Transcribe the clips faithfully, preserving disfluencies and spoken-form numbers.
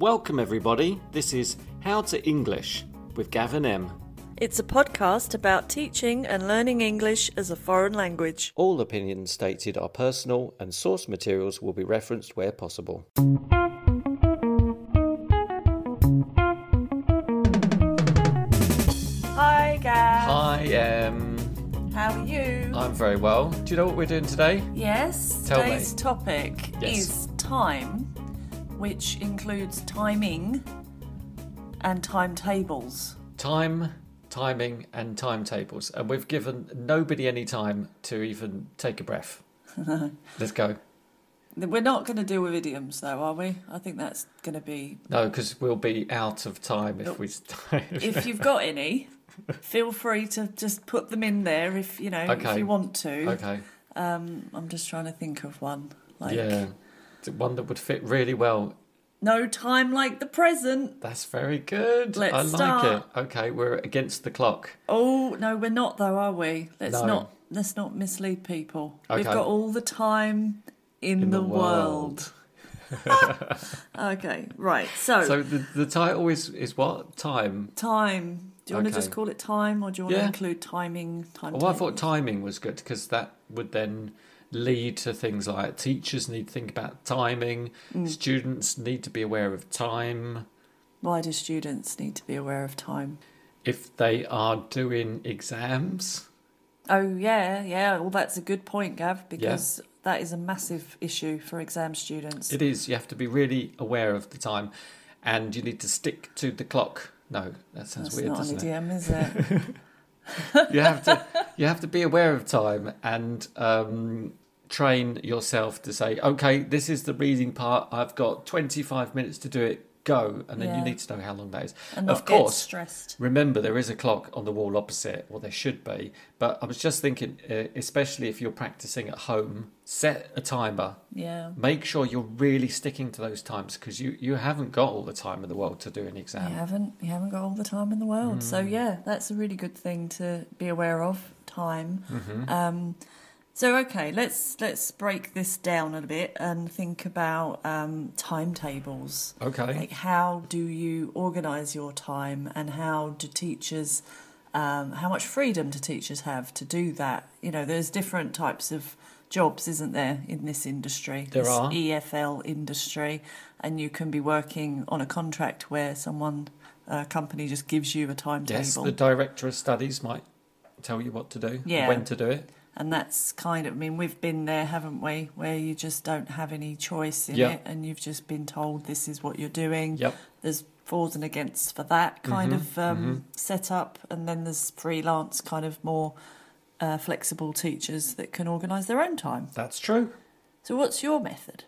Welcome everybody, this is How to English with Gavin M. It's a podcast about teaching and learning English as a foreign language. All opinions stated are personal and source materials will be referenced where possible. Hi Gav. Hi Em. How are you? I'm very well. Do you know what we're doing today? Yes, Tell today's me. topic Yes. is time, which includes timing and timetables. Time, timing and timetables. And we've given nobody any time to even take a breath. Let's go. We're not going to deal with idioms though, are we? I think that's going to be... No, because we'll be out of time if we... If you've got any, feel free to just put them in there if, you know, Okay. if you want to. Okay. Um, I'm just trying to think of one. Like, Yeah. One that would fit really well. no time like the present. That's very good. Let's I like start. it. Okay, we're against the clock. Oh no, we're not though, are we? Let's No. not let's not mislead people. We've Okay. got all the time in, In the, the world. Okay, right. So, So the the title is is what? Time. time. Do you want to Okay. just call it time, or do you want Yeah. to include timing? Time. Well, I thought timing was good because that would then lead to things like teachers need to think about timing, Mm. students need to be aware of time Why do students need to be aware of time? if they are doing exams. Oh yeah, yeah. Well, that's a good point, Gav, because that is a massive issue for exam students. It is. You have to be really aware of the time, and you need to stick to the clock. No, that sounds That's weird, not an doesn't it? idiom, is it? You have to you have to be aware of time and um, train yourself to say, okay, this is the reading part. I've got twenty-five minutes to do it. Go, and then Yeah. you need to know how long that is. And not Of course, get stressed. remember there is a clock on the wall opposite, or there should be. But I was just thinking, uh, especially if you're practicing at home, set a timer. Yeah. Make sure you're really sticking to those times because you, you haven't got all the time in the world to do an exam. You haven't you haven't got all the time in the world. So yeah, that's a really good thing to be aware of, time. Mm-hmm. Um, so okay, let's let's break this down a bit and think about um, timetables. Okay. Like how do you organise your time, and how do teachers, um, how much freedom do teachers have to do that? You know, there's different types of jobs, isn't there, in this industry? There this are. E F L industry, and you can be working on a contract where someone, a company, just gives you a timetable. Yes, the director of studies might tell you what to do, Yeah. when to do it. And that's kind of, I mean, we've been there, haven't we, where you just don't have any choice in Yeah. it, and you've just been told this is what you're doing. Yep. There's fors and againsts for that kind Mhm, of um, mhm. setup, and then there's freelance, kind of more uh, flexible teachers that can organise their own time. That's true. So what's your method?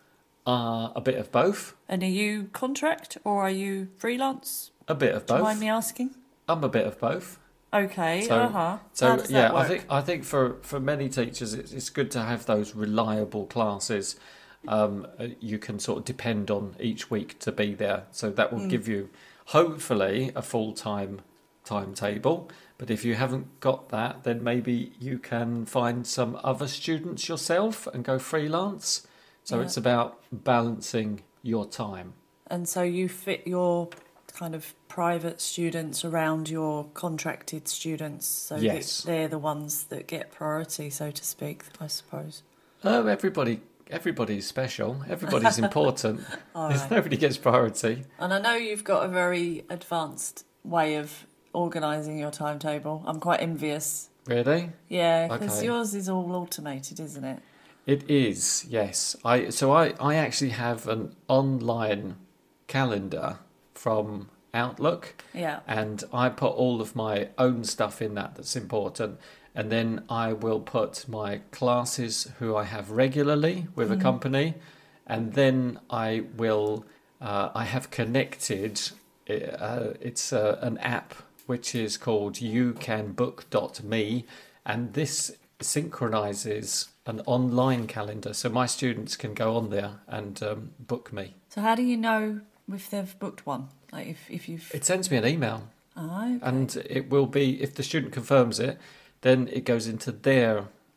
Uh, a bit of both. And are you contract or are you freelance? A bit of Do you both. mind me asking? I'm a bit of both. Okay, So- uh-huh. So How does yeah, that I work? think I think for, for many teachers it's, it's good to have those reliable classes. Um, uh, you can sort of depend on each week to be there. So that will Mm. give you hopefully a full time timetable. But if you haven't got that, then maybe you can find some other students yourself and go freelance. So Yeah. it's about balancing your time. And so you fit your kind of private students around your contracted students, so Yes. that they're the ones that get priority, so to speak, I suppose. Oh, everybody, everybody's special. Everybody's important. All There's right. nobody gets priority. And I know you've got a very advanced way of organising your timetable. I'm quite envious. Really? Yeah, because Okay. yours is all automated, isn't it? It is, yes. I so I, I actually have an online calendar from Outlook, Yeah. and I put all of my own stuff in that that's important, and then I will put my classes who I have regularly with a company, and then I will uh, I have connected uh, it's uh, an app which is called you can book dot me, and this synchronizes an online calendar, so my students can go on there and um, book me. So how do you know if they've booked one? Like if, if you've... It sends me an email, Ah, okay. and it will be, if the student confirms it, then it goes into their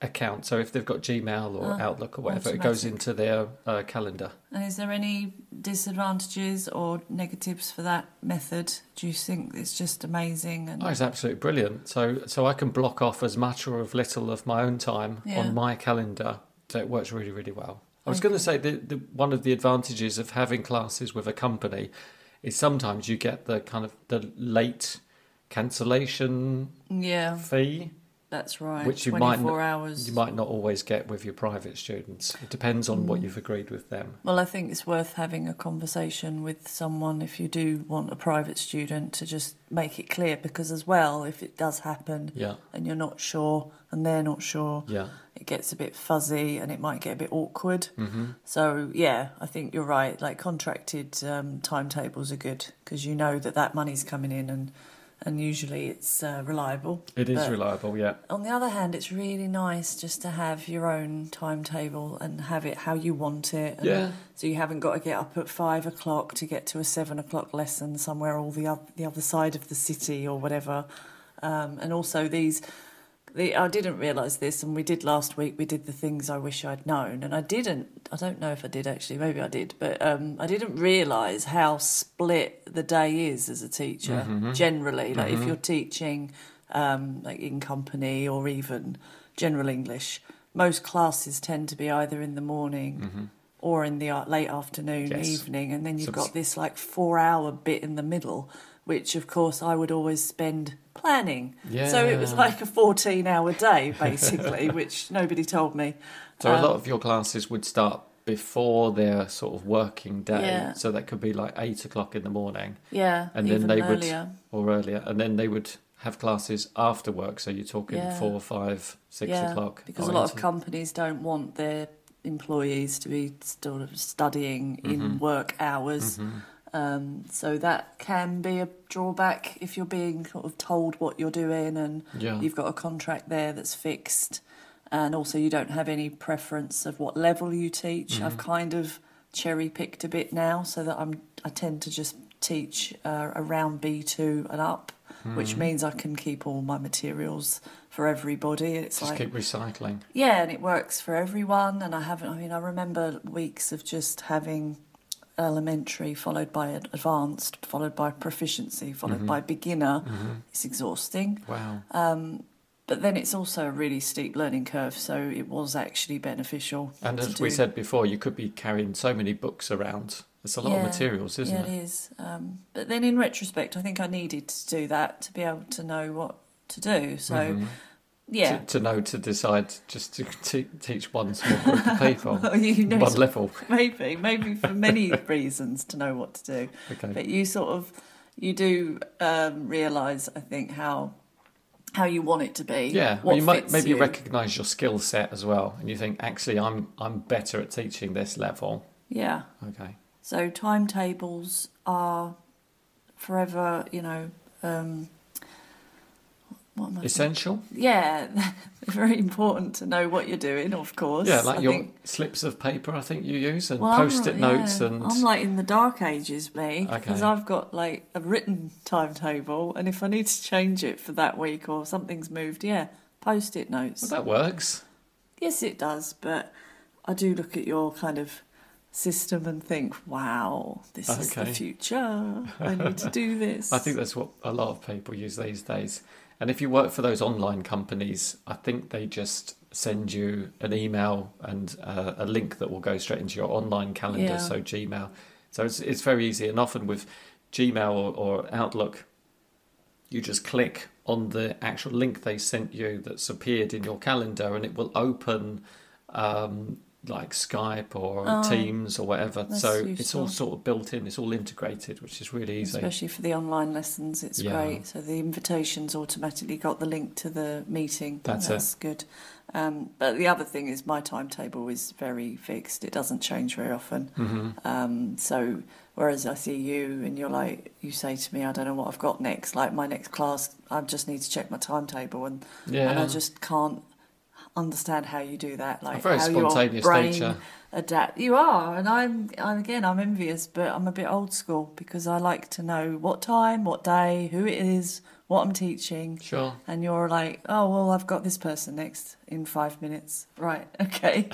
account. So if they've got Gmail or Ah, Outlook or whatever, it goes automatic. into their uh, calendar. And is there any disadvantages or negatives for that method? Do you think it's just amazing? And Oh, it's absolutely brilliant. So so I can block off as much or as little of my own time Yeah. on my calendar. So it works really, really well. I was Okay. going to say that the, one of the advantages of having classes with a company is sometimes you get the kind of the late cancellation yeah, fee, that's right. which you might twenty-four not- hours. you might not always get with your private students. It depends on Mm. what you've agreed with them. Well, I think it's worth having a conversation with someone if you do want a private student to just make it clear, because as well, if it does happen Yeah, and you're not sure and they're not sure, yeah. it gets a bit fuzzy and it might get a bit awkward. hmm So, yeah, I think you're right. Like, contracted um, timetables are good because you know that that money's coming in, and, and usually it's uh, reliable. It is But reliable, yeah. on the other hand, it's really nice just to have your own timetable and have it how you want it. And Yeah. so you haven't got to get up at five o'clock to get to a seven o'clock lesson somewhere all the, oth- the other side of the city or whatever. Um, and also these... The, I didn't realise this, and we did last week. We did the things I wish I'd known, and I didn't. I don't know if I did actually. Maybe I did, but um, I didn't realise how split the day is as a teacher. Mhm. Generally, like if Mhm. you're teaching, um, like in company or even general English, most classes tend to be either in the morning hmm or in the a- late afternoon, Yes. evening, and then you've So- got this like four-hour bit in the middle, which of course I would always spend planning. Yeah. So it was like a fourteen-hour day, basically, which nobody told me. So a Um, lot of your classes would start before their sort of working day. Yeah. So that could be like eight o'clock in the morning Yeah, And then even they would- earlier. or earlier. And then they would have classes after work. So you're talking Yeah. four, five, six yeah, o'clock. because or a lot of into- companies don't want their employees to be sort of studying in Mhm. work hours. Mhm. Um, so that can be a drawback if you're being sort of told what you're doing and Yeah. you've got a contract there that's fixed, and also you don't have any preference of what level you teach. Mhm. I've kind of cherry picked a bit now, so that I'm I tend to just teach uh, around B two and up, which Mhm. means I can keep all my materials for everybody. It's Just like keep recycling. yeah, and it works for everyone. And I haven't. I mean, I remember weeks of just having elementary followed by ad- advanced, followed by proficiency, followed Mhm. by beginner. Mhm. It's exhausting. Wow. Um, but then it's also a really steep learning curve, so it was actually beneficial. And to as we do. said before, you could be carrying so many books around. It's a lot Yeah. of materials, isn't yeah, it? it is. Um, but then in retrospect, I think I needed to do that to be able to know what to do. So, Mhm. yeah. To, to know to decide just to te- teach one small group of people, Well, you know, one level. maybe, maybe for many reasons to know what to do. Okay. But you sort of, you do um, realise, I think, how how you want it to be. Yeah, what well, you might fits maybe you. recognise your skill set as well, and you think actually I'm I'm better at teaching this level. Yeah. Okay. So timetables are forever, you know. Um, what am I Essential. Yeah, very important to know what you're doing, of course. Yeah, like I your think. slips of paper. I think you use and Well, I'm post-it not- notes yeah, and I'm like in the dark ages, me, because Okay. I've got like a written timetable, and if I need to change it for that week or something's moved, yeah, post-it notes. well, that works. Yes, it does, but I do look at your kind of system and think, wow, this is the Okay. future. I need to do this. I think that's what a lot of people use these days. And if you work for those online companies, I think they just send you an email and uh, a link that will go straight into your online calendar, Yeah. so Gmail. So it's it's very easy. And often with Gmail or, or Outlook, you just click on the actual link they sent you that's appeared in your calendar, and it will open um, like Skype or Oh, Teams or whatever. that's So it's all useful. sort of built in. It's all integrated, which is really easy. Especially for the online lessons, it's Yeah. great. So the invitations automatically got the link to the meeting. That's it. That's good. Um, but the other thing is my timetable is very fixed. It doesn't change very often. hmm Um, so whereas I see you and you're like, you say to me, I don't know what I've got next. Like my next class, I just need to check my timetable, and Yeah. and I just can't understand how you do that. Like a very how spontaneous your brain nature. adapt. You are, and I'm, I'm again, I'm envious, but I'm a bit old school because I like to know what time, what day, who it is, what I'm teaching. Sure. And you're like, oh, well, I've got this person next in five minutes. Right, okay.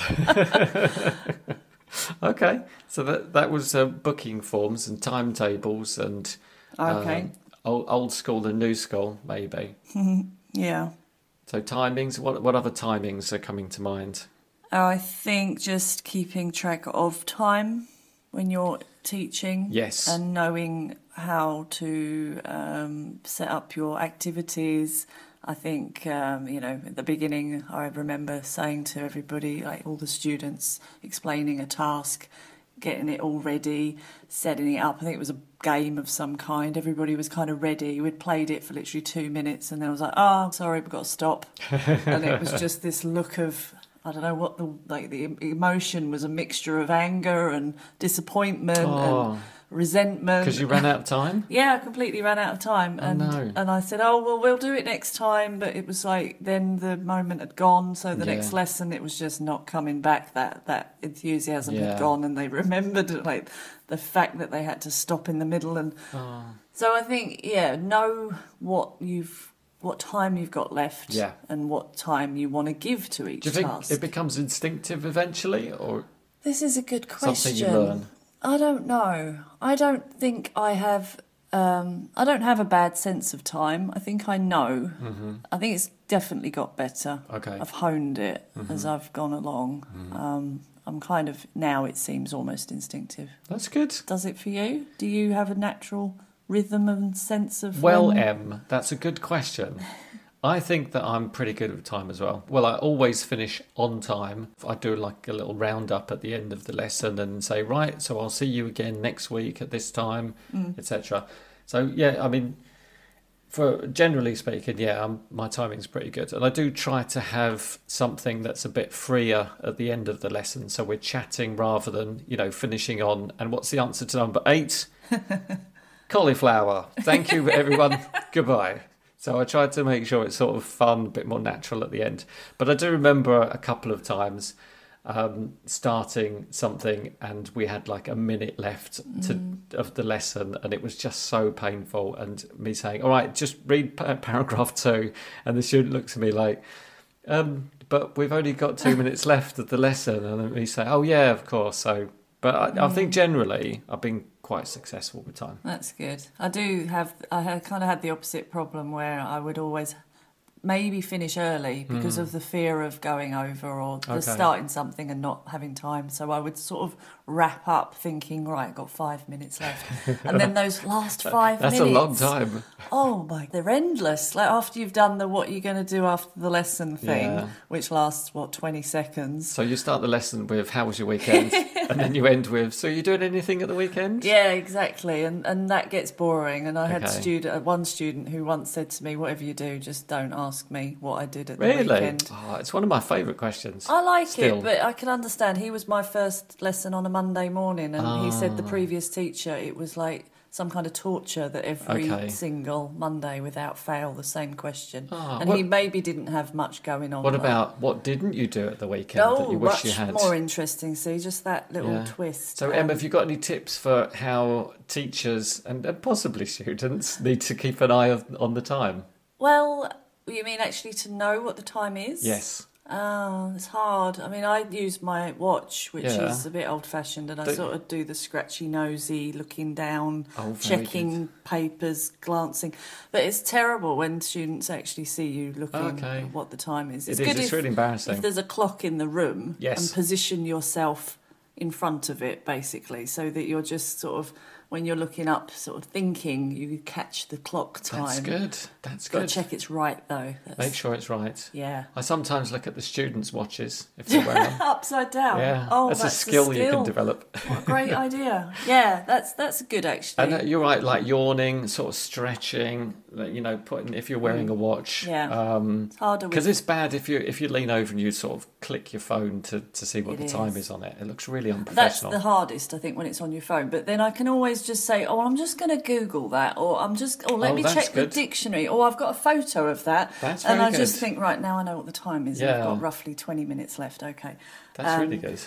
Okay, so that that was uh, booking forms and timetables and Okay. um, old, old school and new school, maybe. Yeah. So timings, what what other timings are coming to mind? I think just keeping track of time when you're teaching. Yes. And knowing how to um, set up your activities. I think, um, you know, at the beginning, I remember saying to everybody, like all the students, explaining a task, getting it all ready, setting it up. I think it was a game of some kind. Everybody was kind of ready. We'd played it for literally two minutes and then I was like, oh, sorry, we've got to stop. And it was just this look of, I don't know what the, like the emotion was, a mixture of anger and disappointment Oh. and resentment. Because you ran out of time? Yeah, I completely ran out of time. Oh, And no. and I said, oh, well, we'll do it next time. But it was like, then the moment had gone. So the Yeah. next lesson, it was just not coming back. That that enthusiasm Yeah. had gone. And they remembered, like, the fact that they had to stop in the middle. And Oh. so I think, yeah, know what you've, what time you've got left. Yeah. And what time you want to give to each Do you think task. it becomes instinctive eventually, or This is a good question. something you learn? I don't know. I don't think I have. Um, I don't have a bad sense of time. I think I know. Mm-hmm. I think it's definitely got better. Okay. I've honed it Mm-hmm. as I've gone along. Um, I'm kind of now. It seems almost instinctive. That's good. Does it for you? Do you have a natural rhythm and sense of? Well, when... Em, that's a good question. I think that I'm pretty good with time as well. Well, I always finish on time. I do like a little roundup at the end of the lesson and say, right, so I'll see you again next week at this time, Mm. et cetera. So, yeah, I mean, for generally speaking, yeah, um, my timing's pretty good. And I do try to have something that's a bit freer at the end of the lesson. So we're chatting rather than, you know, finishing on. And what's the answer to number eight? Cauliflower. Thank you, everyone. Goodbye. So I tried to make sure it's sort of fun, a bit more natural at the end. But I do remember a couple of times um, starting something and we had like a minute left to, Mm. of the lesson and it was just so painful. And me saying, all right, just read pa- paragraph two. And the student looks at me like, um, but we've only got two minutes left of the lesson. And then me say, oh, yeah, of course. So, but I, I think generally I've been quite successful with time. That's good. I do have. I had, kind of had the opposite problem where I would always maybe finish early because of the fear of going over or the Okay. starting something and not having time. So I would sort of wrap up thinking, right, got five minutes left, and then those last five That's minutes. a long time. Oh my! They're endless. Like after you've done the what you're going to do after the lesson thing, Yeah. which lasts what twenty seconds. So you start the lesson with how was your weekend, and then you end with so you doing anything at the weekend? Yeah, exactly, and and that gets boring. And I had Okay. student, one student who once said to me, "Whatever you do, just don't ask me what I did at the Really? weekend." Oh, it's one of my favourite questions. I like Still. it, but I can understand. He was my first lesson on a Monday morning, and he said the Ah. previous teacher, it was like some kind of torture that every Okay. single Monday, without fail, the same question. Ah, and what- he maybe didn't have much going on. What like- about what didn't you do at the weekend Oh, that you wish much you had? more interesting. See, just that little Yeah. twist. So, Um, Emma, have you got any tips for how teachers and and possibly students need to keep an eye on, on the time? Well, you mean actually to know what the time is? Yes. Oh, it's hard. I mean, I use my watch, which Yeah. is a bit old-fashioned, and I Don't- sort of do the scratchy nosy, looking down, Oh, very checking papers, glancing. But it's terrible when students actually see you looking Okay. at what the time is. It It's is, good it's if, really embarrassing. if there's a clock in the room Yes. and position yourself in front of it, basically, so that you're just sort of, when you're looking up, sort of thinking, you catch the clock time. That's good. That's Got to good. check it's right, though. That's, Make sure it's right. Yeah. I sometimes look at the students' watches if they're wearing them. Upside down. Yeah, Oh, that's, that's a skill, the you can skill. develop. What a great idea. Yeah, that's that's good actually. And uh, you're right, like yawning, sort of stretching, like, you know, putting if you're wearing a watch. Yeah. Um, It's harder with because it's bad if you if you lean over and you sort of click your phone to, to see what It the time is. is on it. It looks really that's unprofessional. the hardest, I think, when it's on your phone. But then I can always just say, "Oh, I'm just going to Google that," or "I'm just," or "Let Oh, me that's check good. the dictionary," or "I've got a photo of that," That's and very I just good. think, right now, I know what the time is. and Yeah. I've got roughly twenty minutes left. Okay. That's Um, really good.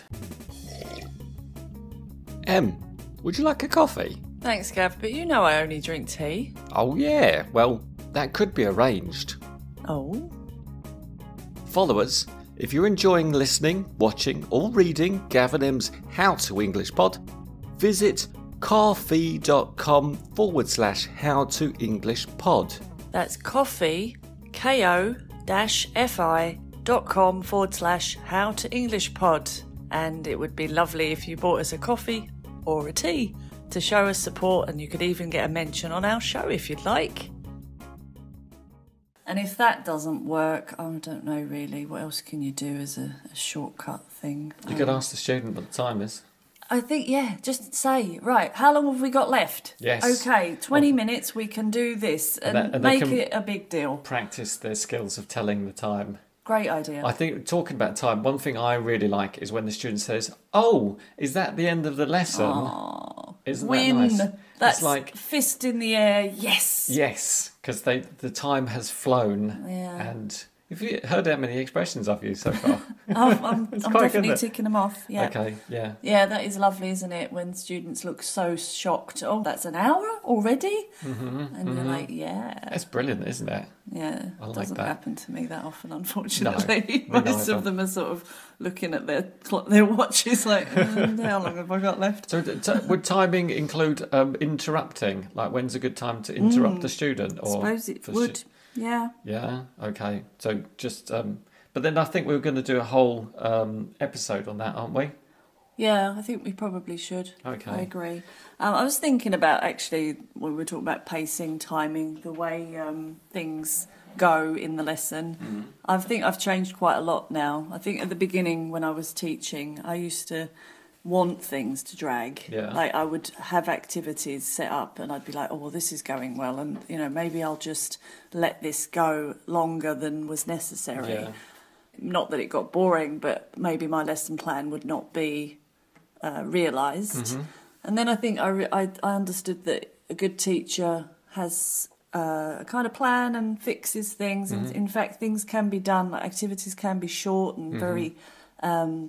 Em, would you like a coffee? Thanks, Gav. But you know I only drink tea. Oh yeah. Well, that could be arranged. Oh. Follow us if you're enjoying listening, watching, or reading Gavin M's How to English Pod. Visit ko-fi.com forward slash how to English pod. That's coffee, ko dash fi dot com forward slash how to English pod. And it would be lovely if you bought us a coffee or a tea to show us support, and you could even get a mention on our show if you'd like. And if that doesn't work, I don't know really, what else can you do as a, a shortcut thing? You could ask the student what the time is. I think, yeah, just say, right, how long have we got left? Yes. Okay, twenty minutes, we can do this, and, And that- and they make can- it a big deal. Practice their skills of telling the time. Great idea. I think, talking about time, one thing I really like is when the student says, "Oh, is that the end of the lesson?" Aww. Isn't Win. that nice? That's It's like, fist in the air, yes. yes, because they the time has flown. Yeah. And have you heard how many expressions I've used so far? I'm, I'm, It's I'm quite good, definitely isn't it? ticking them off. Yeah. Okay, yeah. Yeah, that is lovely, isn't it? When students look so shocked. Oh, that's an hour already? Mm-hmm, And you're like, yeah. That's brilliant, isn't it? Yeah. I like doesn't that. happen to me that often, unfortunately. No, me Most neither. of them are sort of looking at their clock, their watches like, mm, how long have I got left? So, t- t- would timing include um, interrupting? Like, when's a good time to interrupt the student? I suppose it for would. stu- Yeah. Yeah. Okay. So just, um, but then I think we we're going to do a whole um, episode on that, aren't we? Yeah, I think we probably should. Okay. I agree. Um, I was thinking about, actually, when we were talking about pacing, timing, the way um, things go in the lesson. Mm. I think I've changed quite a lot now. I think at the beginning when I was teaching, I used to want things to drag. Yeah. Like I would have activities set up and I'd be like, oh, well, this is going well. And, you know, maybe I'll just let this go longer than was necessary. Yeah. Not that it got boring, but maybe my lesson plan would not be uh, realised. Mm-hmm. And then I think I, re- I I understood that a good teacher has uh, a kind of plan and fixes things. Mm-hmm. And in fact, things can be done, like activities can be short and Mm-hmm. very um,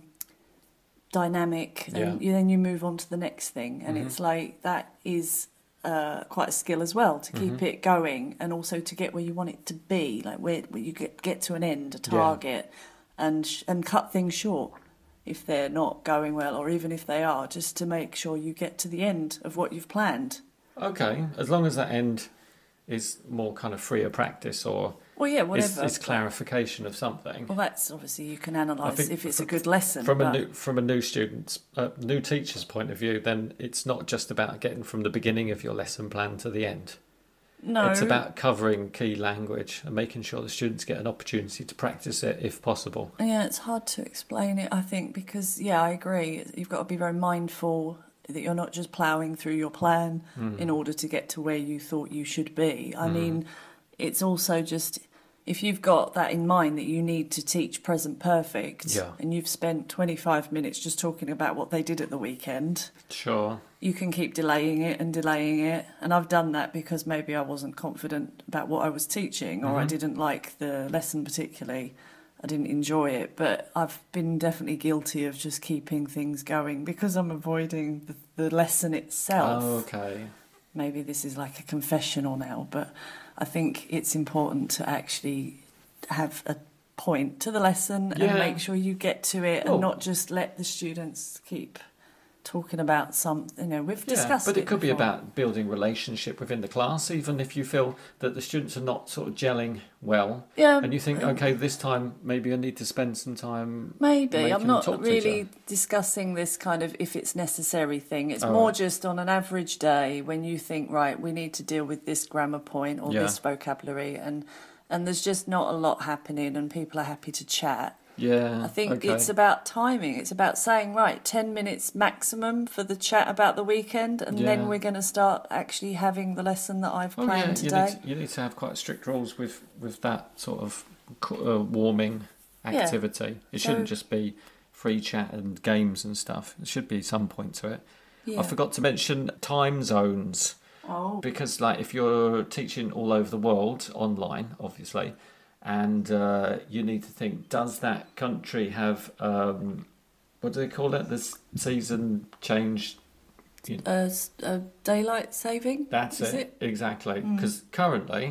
dynamic. Yeah. And you, then you move on to the next thing. And Mm-hmm. it's like that is uh, quite a skill as well, to keep Mm-hmm. it going and also to get where you want it to be, like where, where you get, get to an end, a Yeah. target, and sh- and cut things short if they're not going well, or even if they are, just to make sure you get to the end of what you've planned. Okay. As long as that end is more kind of freer practice or Well, yeah, it's, whatever. it's clarification of something. Well, that's obviously you can I analyse think if it's fr- a good lesson. From a but- new from a new student's, uh, new teacher's point of view, then it's not just about getting from the beginning of your lesson plan to the end. no, It's about covering key language and making sure the students get an opportunity to practice it if possible. Yeah, it's hard to explain it, I think, because, yeah, I agree. You've got to be very mindful that you're not just ploughing through your plan Mm. in order to get to where you thought you should be. I mean, it's also just, if you've got that in mind that you need to teach present perfect, Yeah. and you've spent twenty-five minutes just talking about what they did at the weekend, Sure. you can keep delaying it and delaying it. And I've done that because maybe I wasn't confident about what I was teaching, or I Mhm. didn't like the lesson particularly. I didn't enjoy it, but I've been definitely guilty of just keeping things going because I'm avoiding the, the lesson itself. Oh, okay. Maybe this is like a confessional now, but I think it's important to actually have a point to the lesson Yeah. and make sure you get to it, Well- and not just let the students keep talking about some, you know, we've Yeah, discussed but it could be before. about building relationship within the class, even if you feel that the students are not sort of gelling well, Yeah, and you think, okay, this time maybe I need to spend some time. maybe. making I'm them not talk to each really other. discussing this kind of if it's necessary thing. It's Oh, more right. just on an average day when you think, right, we need to deal with this grammar point or Yeah. this vocabulary, and and there's just not a lot happening and people are happy to chat. Yeah, I think okay. it's about timing. It's about saying, right, ten minutes maximum for the chat about the weekend, and Yeah. then we're going to start actually having the lesson that I've Oh, planned yeah, you today. need, to, you need to have quite strict rules with, with that sort of co- uh, warming activity. It So- shouldn't just be free chat and games and stuff. There should be some point to it. Yeah. I forgot to mention time zones. Oh, Because, like, if you're teaching all over the world, online, obviously, and uh, you need to think, does that country have, um, what do they call it, this season change? uh, s- uh, daylight saving? That's Is it, it? exactly. Mm. Because currently,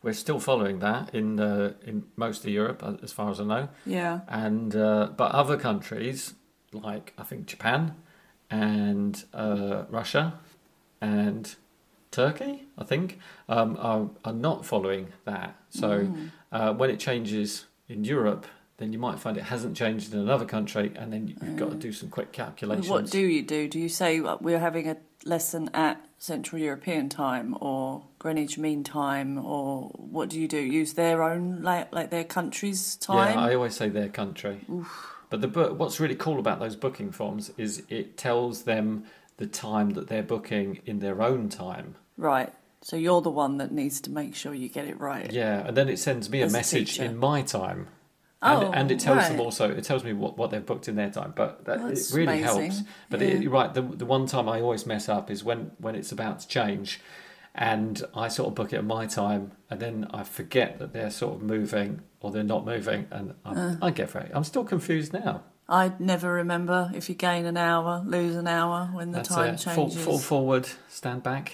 we're still following that in uh, in most of Europe, uh, as far as I know. Yeah. And uh, but other countries like I think Japan and uh, Russia and Turkey, I think, um, are are not following that. So Mm. uh, when it changes in Europe, then you might find it hasn't changed in another country, and then you've got to do some quick calculations. What do you do? Do you say uh, we're having a lesson at Central European time or Greenwich Mean Time, or what do you do? Use their own, like, like their country's time? Yeah, I always say their country. Oof. But the book, what's really cool about those booking forms is it tells them the time that they're booking in their own time. Right. So you're the one that needs to make sure you get it right. Yeah, and then it sends me a As a message teacher. in my time. And, Oh, and it tells them right. also, it tells me what, what they've booked in their time. But that, Oh, it that's really amazing. helps. But Yeah. it, you're right, the, the one time I always mess up is when, when it's about to change. And I sort of book it at my time, and then I forget that they're sort of moving or they're not moving, and I, Uh. I get very. I'm still confused now. I never remember if you gain an hour, lose an hour when the That's time it. Fall, changes. fall forward, stand back.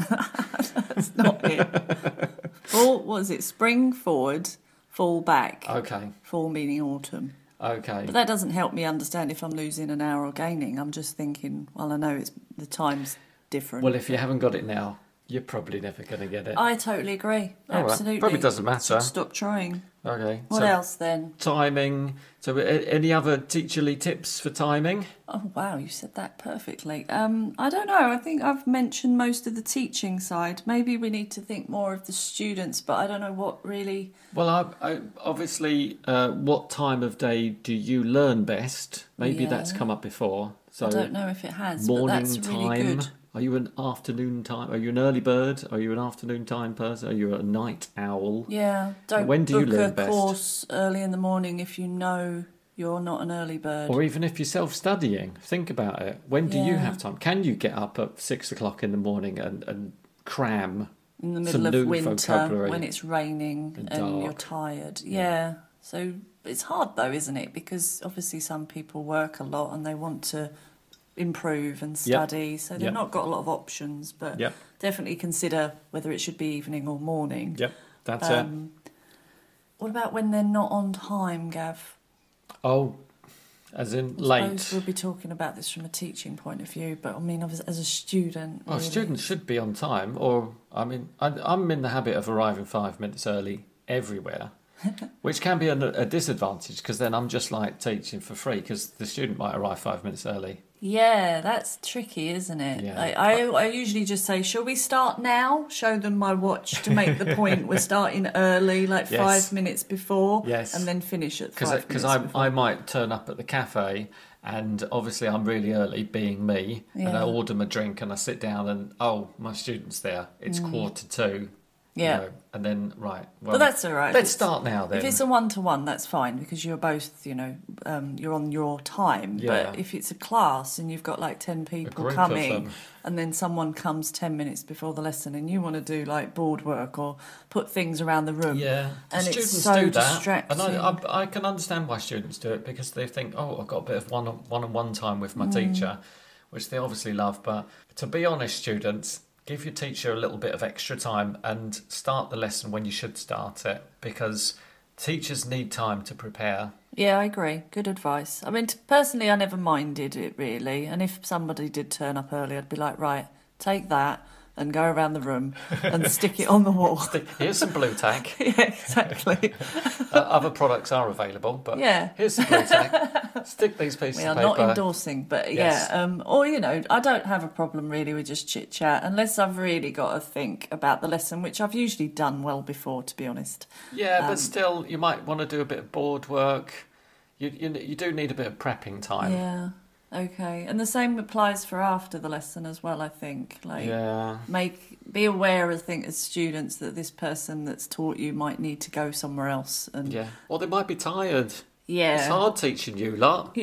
That's not it. Fall, what is it? Spring forward, fall back. Okay, Fall meaning autumn. okay. But that doesn't help me understand if I'm losing an hour or gaining. I'm just thinking, well, I know it's the time's different. Well, if you haven't got it now, you're probably never going to get it. I totally agree. All right. Absolutely. Probably doesn't matter. Stop trying. Okay. What so else then? timing. So, a- any other teacherly tips for timing? Oh wow, you said that perfectly. Um, I don't know. I think I've mentioned most of the teaching side. Maybe we need to think more of the students, but I don't know what really. Well, I, I, obviously, uh, what time of day do you learn best? Maybe Yeah. that's come up before. So I don't know if it has, morning but that's time. really good. Are you an afternoon time? Are you an early bird? Are you an afternoon time person? Are you a night owl? Yeah, don't When do you book learn a best? course early in the morning if you know you're not an early bird. Or even if you're self-studying, think about it. When do you Yeah. have time? Can you get up at six o'clock in the morning and, and cram? in the some middle of new winter vocabulary when it's raining and and, you're dark. tired. Yeah. Yeah. So it's hard though, isn't it? Because obviously some people work a lot and they want to improve and study, so they've Yep. not got a lot of options. But Yep, definitely consider whether it should be evening or morning. yep, that's Um, what about when they're not on time, Gav? it. Oh, as in I late. suppose we'll be talking about this from a teaching point of view, but I mean, as as a student, Well, really. students should be on time, or I mean, I, I'm in the habit of arriving five minutes early everywhere, which can be a, a disadvantage because then I'm just like teaching for free because the student might arrive five minutes early. Yeah, that's tricky, isn't it? Yeah. I, I I usually just say, shall we start now? Show them my watch to make the point. We're starting early, like Yes. five minutes before, Yes. and then finish at Because five because minutes I before. I might turn up at the cafe and obviously I'm really early, being me, and I Yeah. order my drink and I sit down and oh, my student's there. It's quarter two. you Mm. Yeah. know, and then right. Well, But that's all right. let's It's- start now then. If it's a one-to-one, that's fine because you're both, you know, um, you're on your time. Yeah. But if it's a class and you've got like ten a people group of coming, them. and then someone comes ten minutes before the lesson and you want to do like board work or put things around the room. Yeah, And it's students so do that, distracting. and I, I, I can understand why students do it because they think, oh, I've got a bit of one one-on-one time with my Mm. teacher, which they obviously love. But to be honest, students, give your teacher a little bit of extra time and start the lesson when you should start it because teachers need time to prepare. Yeah, I agree. Good advice. I mean, t- personally, I never minded it really. And if somebody did turn up early, I'd be like, right, take that and go around the room and stick it on the wall. Stick- Here's some blue tack. Yeah, exactly. Uh, other products are available, but Yeah. here's some blue tack. Stick these pieces We are of paper. not endorsing, but Yes. yeah. Um, or, you know, I don't have a problem really with just chit chat unless I've really got to think about the lesson, which I've usually done well before, to be honest. Yeah, Um, but still, you might want to do a bit of board work. You you, you do need a bit of prepping time. Yeah. Okay. And the same applies for after the lesson as well, I think. Like, Yeah. make be aware, I think, as students that this person that's taught you might need to go somewhere else. And Yeah. Or they might be tired. yeah. It's hard teaching you lot.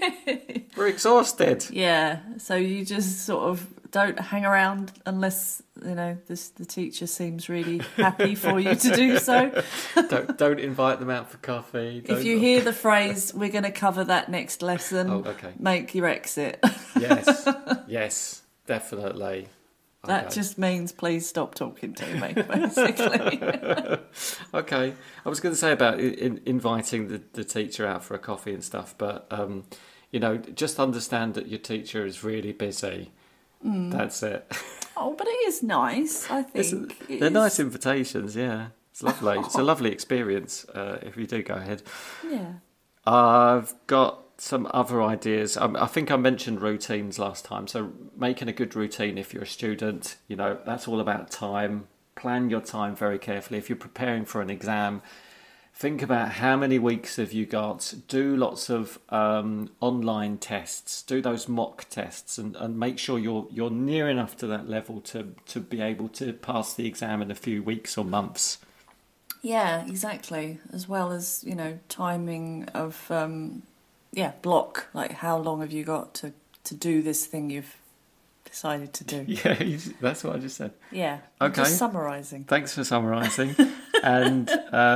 We're exhausted. Yeah, so you just sort of don't hang around unless, you know, this the teacher seems really happy for you to do so. don't don't invite them out for coffee. Don't, If you hear the phrase, we're going to cover that next lesson, Oh, okay. make your exit. Yes. Yes. Definitely. That Okay. just means please stop talking to me, basically. Okay. I was going to say about in, inviting the, the teacher out for a coffee and stuff, but, um, you know, just understand that your teacher is really busy. Mm. That's it. Oh, but it is nice, I It's, think. It they're is- nice invitations, yeah. It's lovely. It's a lovely experience uh, if you do go ahead. Yeah. I've got some other ideas. I, I think I mentioned routines last time. So making a good routine if you're a student, you know, that's all about time. Plan your time very carefully. If you're preparing for an exam, think about how many weeks have you got. Do lots of um, online tests. Do those mock tests and, and make sure you're you're near enough to that level to, to be able to pass the exam in a few weeks or months. Yeah, exactly. As well as, you know, timing of, um, yeah, block. Like, how long have you got to, to do this thing you've decided to do? Yeah, that's what I just said. Yeah. I'm Okay. just summarising. Thanks for summarising. And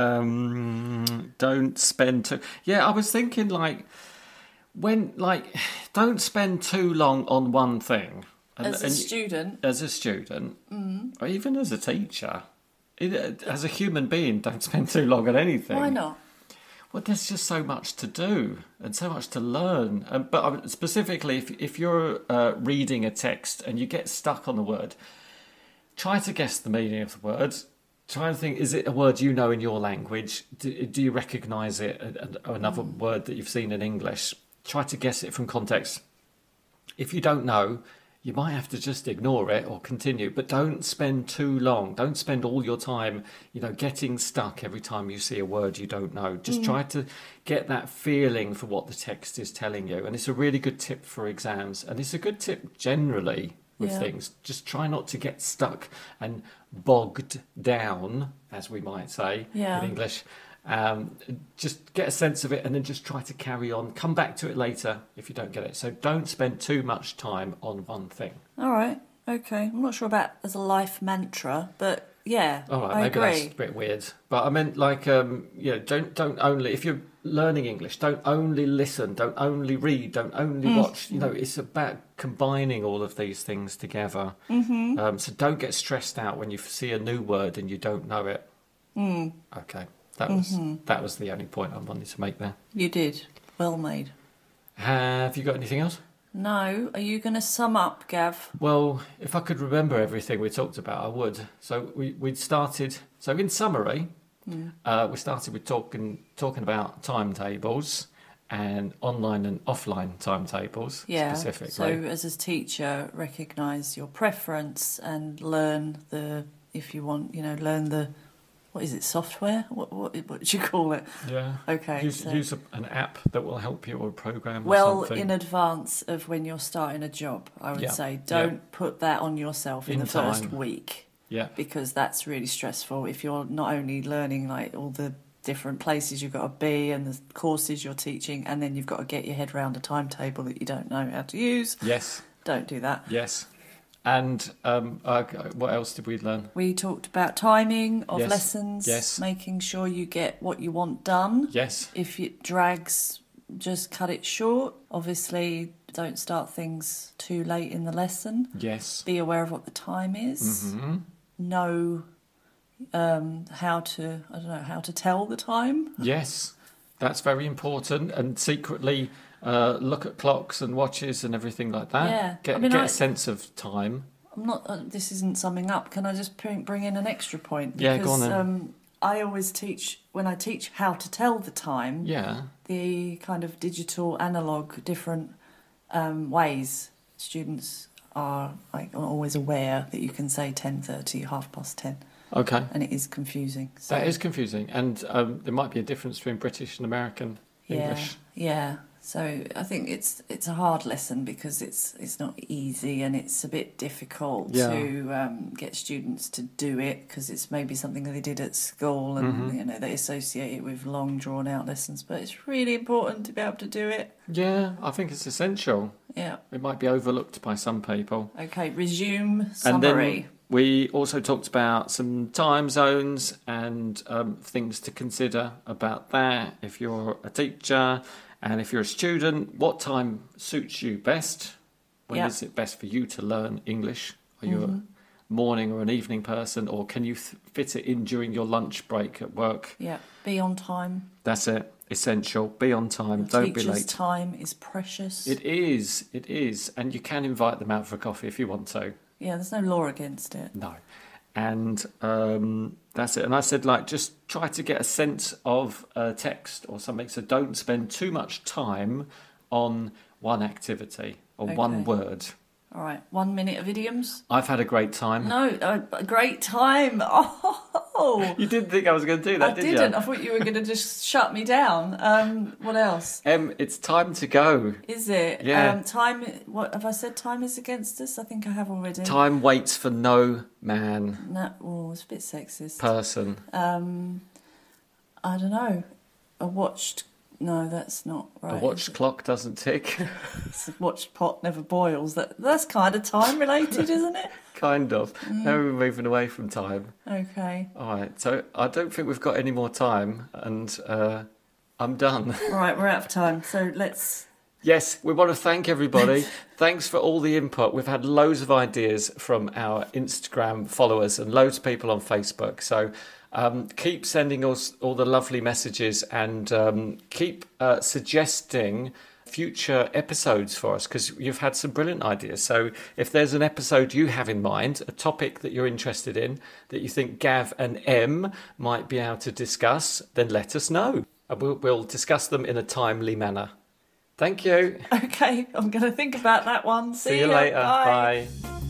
um, don't spend too... Yeah, I was thinking, like, when, like, don't spend too long on one thing. And, As a and student. As a student, mm. or even as a teacher, it, as a human being, don't spend too long on anything. Why not? Well, there's just so much to do and so much to learn. Um, but um, specifically, if if you're uh, reading a text and you get stuck on the word, try to guess the meaning of the word. Try and think, is it a word you know in your language? Do, do you recognise it? A- a- Another mm. word that you've seen in English? Try to guess it from context. If you don't know, you might have to just ignore it or continue, but don't spend too long. Don't spend all your time, you know, getting stuck every time you see a word you don't know. Just mm. try to get that feeling for what the text is telling you. And it's a really good tip for exams. And it's a good tip generally with yeah. things. Just try not to get stuck and bogged down, as we might say yeah. in English. Um, just get a sense of it and then just try to carry on. Come back to it later if you don't get it. So don't spend too much time on one thing. All right. Okay. I'm not sure about as a life mantra, but yeah, all right, I maybe agree. That's a bit weird. But I meant like, um, you know, don't don't only if you're learning English, don't only listen, don't only read, don't only mm. watch. You know, it's about combining all of these things together. Mm-hmm. Um, so don't get stressed out when you see a new word and you don't know it. Mm. Okay. That was mm-hmm. that was the only point I wanted to make there. You did. Well made. Have you got anything else? No. Are you going to sum up, Gav? Well, if I could remember everything we talked about, I would. So we we started. So in summary, mm. uh, we started with talking talking about timetables and online and offline timetables yeah, specifically. So as a teacher, recognise your preference and learn the if you want, you know, learn the. What is it, software? What what, what do you call it? Yeah. Okay. Use, so, use a, an app that will help you or a program or well, something. in advance of when you're starting a job, I would yeah. say don't yeah. put that on yourself in, in the time. first week. Yeah. Because that's really stressful if you're not only learning like all the different places you've got to be and the courses you're teaching, and then you've got to get your head around a timetable that you don't know how to use. Yes. Don't do that. Yes. And um, uh, what else did we learn? We talked about timing of yes. lessons, yes. making sure you get what you want done. Yes. If it drags, just cut it short. Obviously, don't start things too late in the lesson. Yes. Be aware of what the time is. Mm-hmm. Know um, how to, I don't know, how to tell the time. Yes, that's very important. And secretly... Uh, look at clocks and watches and everything like that. Yeah. Get, I mean, get I, a sense of time. I'm not. Uh, this isn't summing up. Can I just bring, bring in an extra point? Because, yeah, go on then. Um, I always teach, when I teach how to tell the time, yeah. the kind of digital, analogue, different um, ways. Students are like always aware that you can say ten thirty, half past ten. Okay. And it is confusing. So. That is confusing. And um, there might be a difference between British and American English. Yeah, yeah. So I think it's it's a hard lesson because it's it's not easy and it's a bit difficult yeah. to um, get students to do it because it's maybe something that they did at school and mm-hmm. you know they associate it with long drawn out lessons. But it's really important to be able to do it. Yeah, I think it's essential. Yeah, it might be overlooked by some people. Okay, resume summary. And then we also talked about some time zones and um, things to consider about that if you're a teacher. And if you're a student, what time suits you best? When yep. is it best for you to learn English? Are you mm-hmm. morning or an evening person, or can you th- fit it in during your lunch break at work? Yeah, be on time. That's it. Essential. Be on time. Your Don't be teacher's late. time is precious. It is. It is. And you can invite them out for a coffee if you want to. Yeah, there's no law against it. No. And um, that's it. And I said, like, just try to get a sense of a text or something. So don't spend too much time on one activity or Okay. one word. All right, one minute of idioms. I've had a great time. No, uh, a great time. Oh, You didn't think I was going to do that, I did didn't. you? I thought you were going to just shut me down. Um, what else? Em, it's time to go. Is it? Yeah. Um, time. What have I said? Time is against us. I think I have already. Time waits for no man, No, oh, it's a bit sexist. person. Um, I don't know. A watched. No, that's not right. A watch clock doesn't tick. It's a watched pot never boils. That that's kind of time related, isn't it? Kind of. Now we're moving away from time. Okay. All right. So I don't think we've got any more time, and uh, I'm done. All right, we're out of time. So let's. Yes, we want to thank everybody. Thanks for all the input. We've had loads of ideas from our Instagram followers and loads of people on Facebook. So um, keep sending us all the lovely messages, and um, keep uh, suggesting future episodes for us, because you've had some brilliant ideas. So if there's an episode you have in mind, a topic that you're interested in, that you think Gav and Em might be able to discuss, then let us know. And we'll, we'll discuss them in a timely manner. Thank you. Okay, I'm going to think about that one. See, See you ya. later. Bye. Bye.